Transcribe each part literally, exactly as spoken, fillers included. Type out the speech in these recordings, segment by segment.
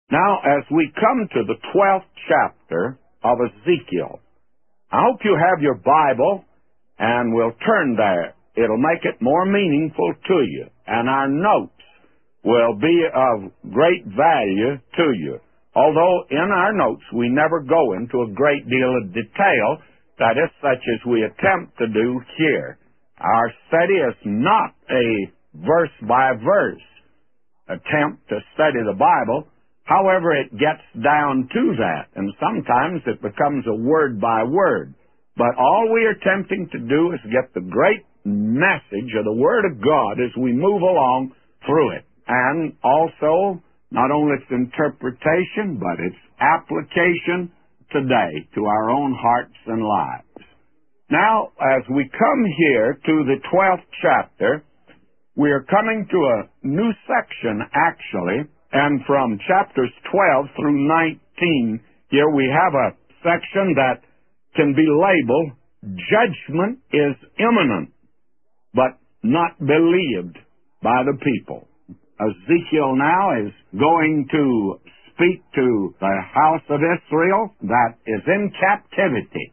Now, as we come to the twelfth chapter of Ezekiel, I hope you have your Bible and we'll turn there. It'll make it more meaningful to you, and our notes will be of great value to you. Although in our notes we never go into a great deal of detail, that is such as we attempt to do here. Our study is not a verse-by-verse attempt to study the Bible. However, it gets down to that, and sometimes it becomes a word-by-word. But all we are attempting to do is get the great message of the Word of God as we move along through it. And also, not only its interpretation, but its application today to our own hearts and lives. Now, as we come here to the twelfth chapter, we are coming to a new section, actually, and from chapters twelve through nineteen, here we have a section that can be labeled, Judgment is Imminent, but not believed by the people. Ezekiel now is going to speak to the house of Israel that is in captivity.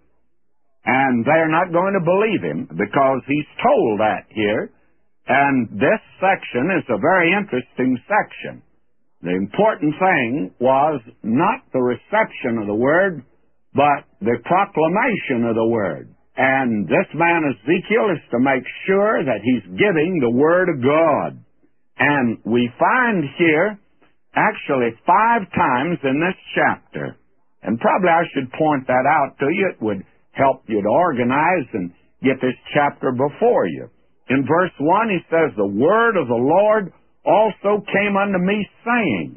And they're not going to believe him because he's told that here. And this section is a very interesting section. The important thing was not the reception of the Word, but the proclamation of the Word. And this man Ezekiel is to make sure that he's giving the Word of God. And we find here actually five times in this chapter, and probably I should point that out to you. It would help you to organize and get this chapter before you. In verse one, he says, the word of the Lord also came unto me, saying.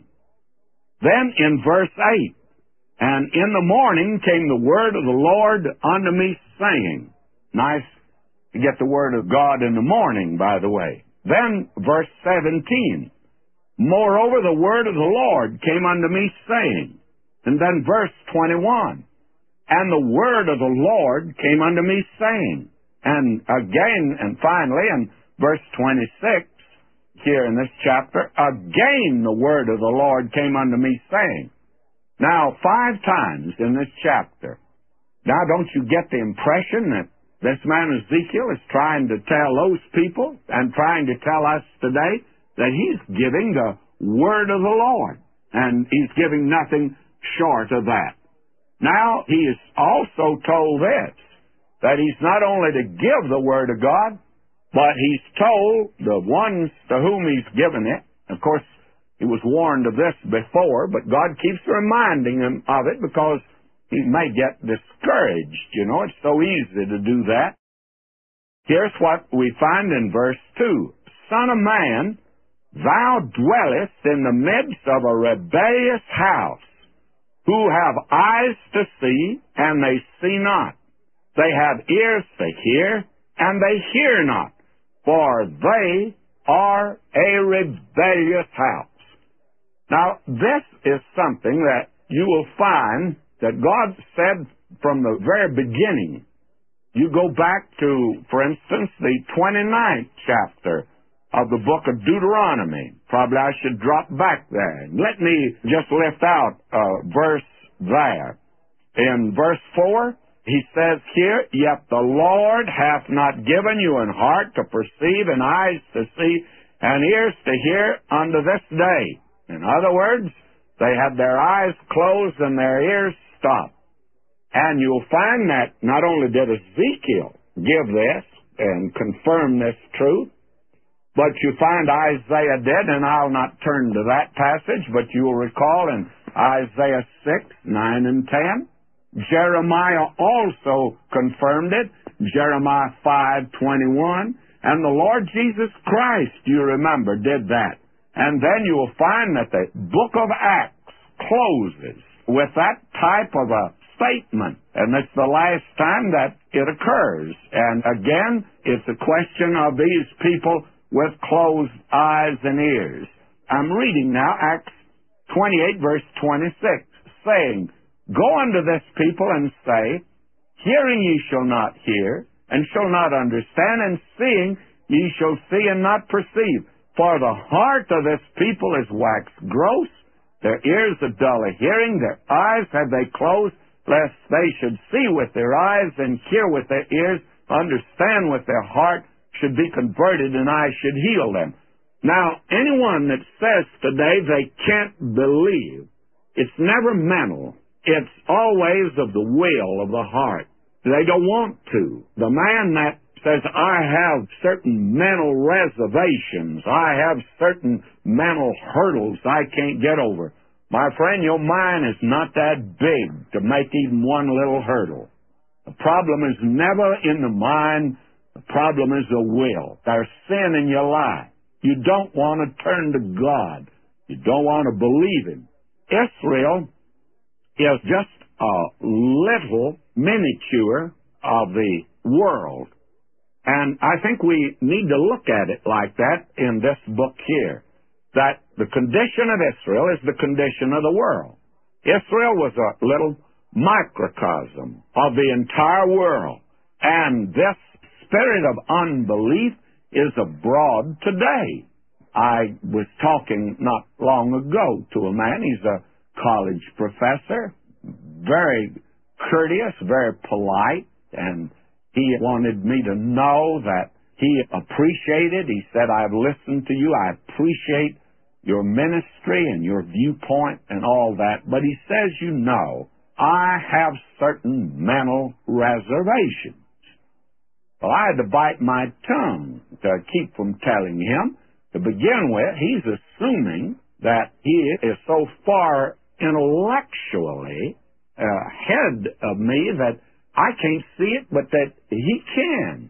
Then in verse eight, and in the morning came the word of the Lord unto me, saying. Nice to get the word of God in the morning, by the way. Then verse seventeen, moreover the word of the Lord came unto me, saying. And then verse twenty-one, and the word of the Lord came unto me, saying. And again, and finally, in verse twenty-six, here in this chapter, again the word of the Lord came unto me, saying. Now, five times in this chapter. Now, don't you get the impression that this man Ezekiel is trying to tell those people and trying to tell us today that he's giving the word of the Lord, and he's giving nothing short of that. Now, he is also told this, that he's not only to give the word of God, but he's told the ones to whom he's given it. Of course, he was warned of this before, but God keeps reminding him of it because he may get discouraged. You know, it's so easy to do that. Here's what we find in verse two. Son of man, thou dwellest in the midst of a rebellious house, who have eyes to see, and they see not. They have ears to hear, and they hear not, for they are a rebellious house. Now, this is something that you will find that God said from the very beginning. You go back to, for instance, the twenty-ninth chapter of the book of Deuteronomy. Probably I should drop back there. Let me just lift out a verse there. In verse four, he says here, yet the Lord hath not given you an heart to perceive, and eyes to see, and ears to hear unto this day. In other words, they had their eyes closed and their ears stopped. And you'll find that not only did Ezekiel give this and confirm this truth, but you find Isaiah did, and I'll not turn to that passage, but you'll recall in Isaiah six, nine, and ten, Jeremiah also confirmed it, Jeremiah five, twenty-one, and the Lord Jesus Christ, you remember, did that. And then you will find that the book of Acts closes with that type of a statement, and it's the last time that it occurs. And again, it's a question of these people with closed eyes and ears. I'm reading now Acts twenty-eight, verse twenty-six, saying, go unto this people and say, hearing ye shall not hear, and shall not understand, and seeing ye shall see and not perceive. For the heart of this people is waxed gross, Their ears are dull of hearing, their eyes have they closed, lest they should see with their eyes and hear with their ears, understand with their heart, should be converted, and I should heal them. Now, anyone that says today they can't believe, it's never mental. It's always of the will of the heart. They don't want to. The man that says, I have certain mental reservations, I have certain mental hurdles I can't get over. My friend, your mind is not that big to make even one little hurdle. The problem is never in the mind. The problem is the will. There's sin in your life. You don't want to turn to God. You don't want to believe Him. Israel is just a little miniature of the world. And I think we need to look at it like that in this book here, that the condition of Israel is the condition of the world. Israel was a little microcosm of the entire world. And this spirit of unbelief is abroad today. I was talking not long ago to a man. He's a college professor, very courteous, very polite, and he wanted me to know that he appreciated. He said, I've listened to you. I appreciate your ministry and your viewpoint and all that. But he says, you know, I have certain mental reservations. Well, I had to bite my tongue to keep from telling him. To begin with, he's assuming that he is so far intellectually ahead of me that I can't see it, but that he can.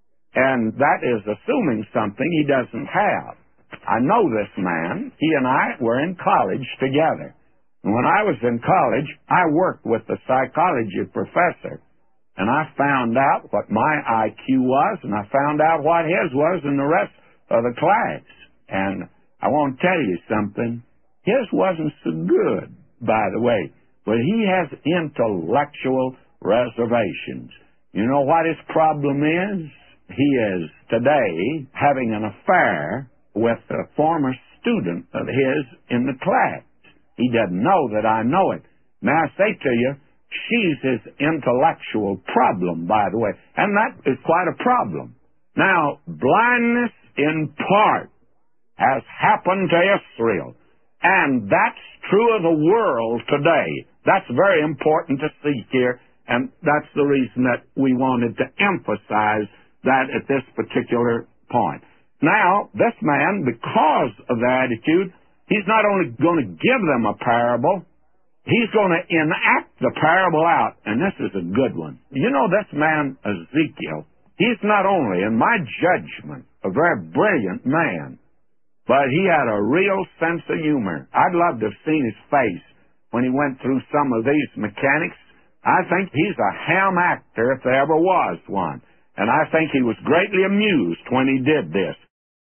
And that is assuming something he doesn't have. I know this man. He and I were in college together. And when I was in college, I worked with the psychology professor. And I found out what my I Q was, and I found out what his was and the rest of the class. And I want to tell you something. His wasn't so good, by the way. But he has intellectual reservations. You know what his problem is? He is today having an affair with a former student of his in the class. He doesn't know that I know it. May I say to you, she's his intellectual problem, by the way. And that is quite a problem. Now, blindness in part has happened to Israel. And that's true of the world today. That's very important to see here. And that's the reason that we wanted to emphasize that at this particular point. Now, this man, because of the attitude, he's not only going to give them a parable, he's going to enact the parable out. And this is a good one. You know, this man, Ezekiel, he's not only, in my judgment, a very brilliant man, but he had a real sense of humor. I'd love to have seen his face when he went through some of these mechanics. I think he's a ham actor if there ever was one. And I think he was greatly amused when he did this.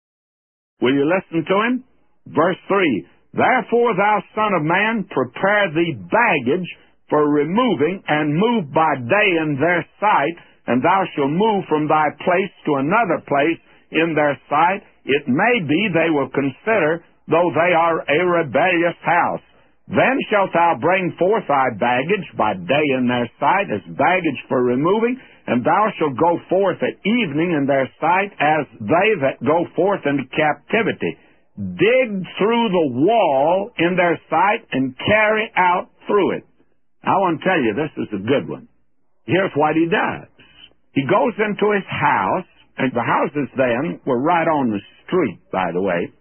Will you listen to him? Verse three, Therefore, thou son of man, prepare thee baggage for removing, and move by day in their sight, and thou shalt move from thy place to another place in their sight. It may be they will consider, though they are a rebellious house. Then shalt thou bring forth thy baggage by day in their sight, as baggage for removing, and thou shalt go forth at evening in their sight, as they that go forth into captivity. Dig through the wall in their sight, and carry out through it. I want to tell you, this is a good one. Here's what he does. He goes into his house, and the houses then were right on the street, by the way.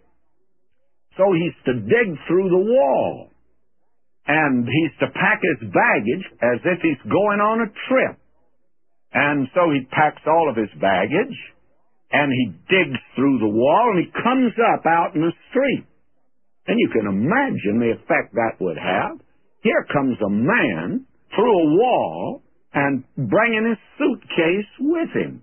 So he's to dig through the wall. And he's to pack his baggage as if he's going on a trip. And so he packs all of his baggage, and he digs through the wall, and he comes up out in the street. And you can imagine the effect that would have. Here comes a man through a wall and bringing his suitcase with him.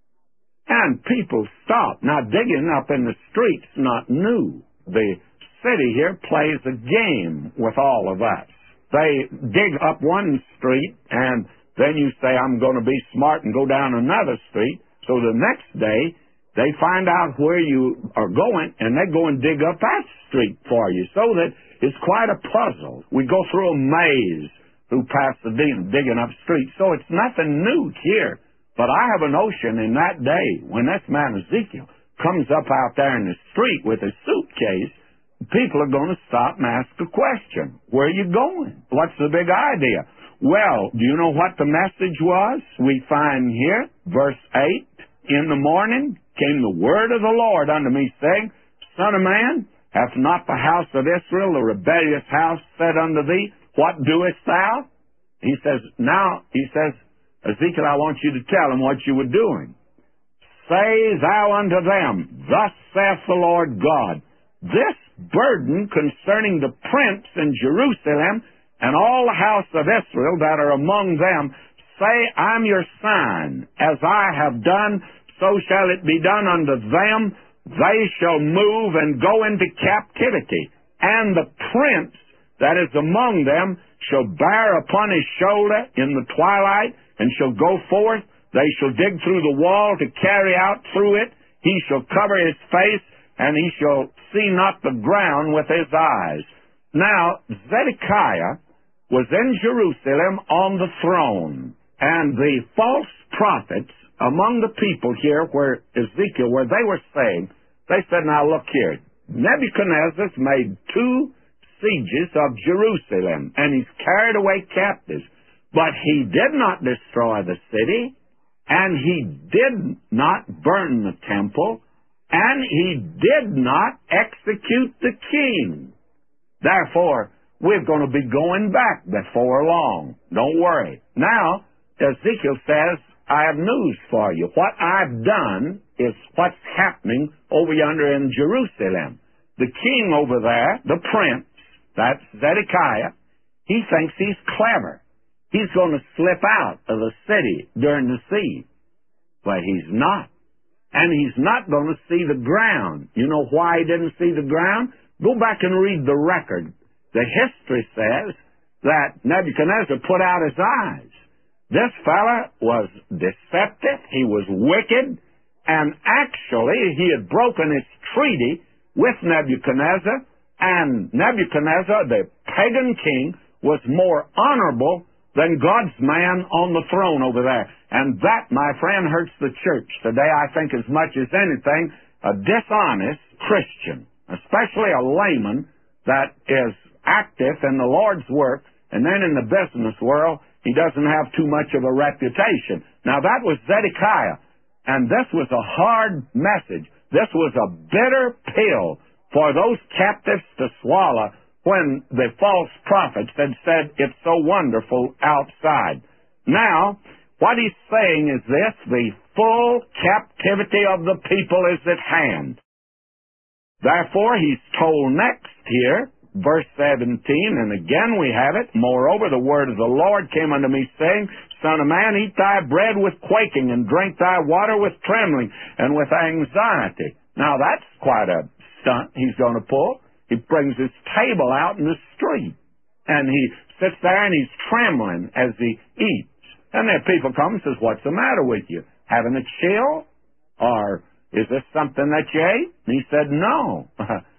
And people stop. Now, digging up in the street's not new. The city here plays a game with all of us. They dig up one street, and then you say, I'm going to be smart and go down another street. So the next day, they find out where you are going, and they go and dig up that street for you, so that It's quite a puzzle. We go through a maze through Pasadena, digging up streets. So it's nothing new here. But I have a notion in that day, when this man Ezekiel comes up out there in the street with a suitcase, people are going to stop and ask a question. Where are you going? What's the big idea? Well, do you know what the message was? We find here, verse eight, in the morning came the word of the Lord unto me, saying, Son of man, hath not the house of Israel, the rebellious house, said unto thee, What doest thou? He says, now, he says, Ezekiel, I want you to tell him what you were doing. Say thou unto them, Thus saith the Lord God, This burden concerning the prince in Jerusalem and all the house of Israel that are among them, say, I'm your sign. As I have done, so shall it be done unto them. They shall move and go into captivity. And the prince that is among them shall bear upon his shoulder in the twilight, and shall go forth. They shall dig through the wall to carry out through it. He shall cover his face, and he shall see not the ground with his eyes. Now, Zedekiah was in Jerusalem on the throne, and the false prophets among the people here where Ezekiel, where they were saying, they said, now look here, Nebuchadnezzar's made two sieges of Jerusalem, and he's carried away captives, but he did not destroy the city, and he did not burn the temple, and he did not execute the king. Therefore, we're going to be going back before long. Don't worry. Now, Ezekiel says, I have news for you. What I've done is what's happening over yonder in Jerusalem. The king over there, the prince, that's Zedekiah, he thinks he's clever. He's going to slip out of the city during the siege. But he's not. And he's not going to see the ground. You know why he didn't see the ground? Go back and read the record. The history says that Nebuchadnezzar put out his eyes. This fella was deceptive, he was wicked, and actually he had broken his treaty with Nebuchadnezzar, and Nebuchadnezzar, the pagan king, was more honorable than God's man on the throne over there. And that, my friend, hurts the church today, I think, as much as anything. A dishonest Christian, especially a layman that is active in the Lord's work, and then in the business world, he doesn't have too much of a reputation. Now, that was Zedekiah, and this was a hard message. This was a bitter pill for those captives to swallow when the false prophets had said it's so wonderful outside. Now, what he's saying is this: the full captivity of the people is at hand. Therefore, he's told next here, verse seventeen, and again we have it, moreover, the word of the Lord came unto me, saying, Son of man, eat thy bread with quaking, and drink thy water with trembling, and with anxiety. Now, that's quite a stunt he's going to pull. He brings his table out in the street, and he sits there and he's trembling as he eats. And there people come and says, what's the matter with you? Having a chill? Or is this something that you ate? And he said, no.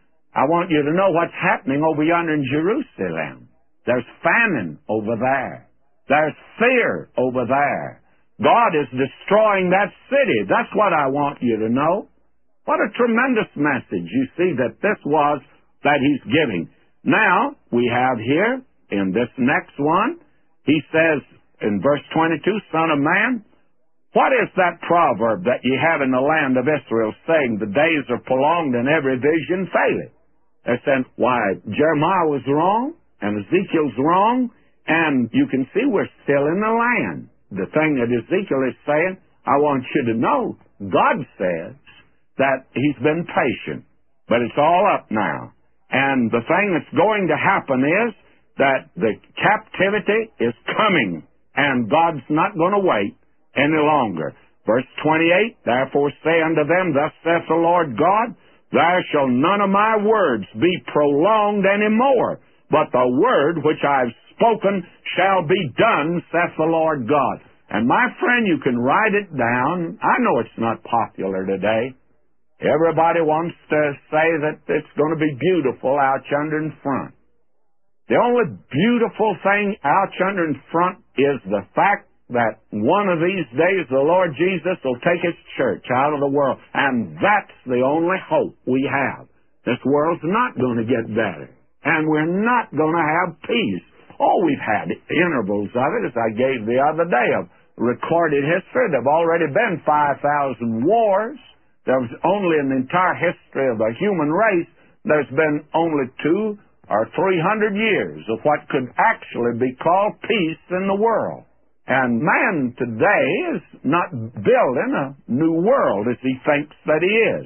I want you to know what's happening over yonder in Jerusalem. There's famine over there. There's fear over there. God is destroying that city. That's what I want you to know. What a tremendous message you see that this was that he's giving. Now, we have here in this next one, he says in verse twenty-two, Son of man, what is that proverb that ye have in the land of Israel, saying, the days are prolonged and every vision faileth? They said, why, Jeremiah was wrong, and Ezekiel's wrong, and you can see we're still in the land. The thing that Ezekiel is saying, I want you to know, God says that he's been patient, but it's all up now. And the thing that's going to happen is that the captivity is coming, and God's not going to wait any longer. Verse twenty-eight, therefore say unto them, Thus saith the Lord God, There shall none of my words be prolonged any more, but the word which I have spoken shall be done, saith the Lord God. And my friend, you can write it down. I know it's not popular today. Everybody wants to say that it's going to be beautiful out yonder in front. The only beautiful thing out yonder in front is the fact that one of these days the Lord Jesus will take His church out of the world. And that's the only hope we have. This world's not going to get better. And we're not going to have peace. Oh, we've had intervals of it, as I gave the other day, of recorded history. There have already been five thousand wars. There was only in the entire history of the human race, there's been only two or three hundred years of what could actually be called peace in the world. And man today is not building a new world as he thinks that he is.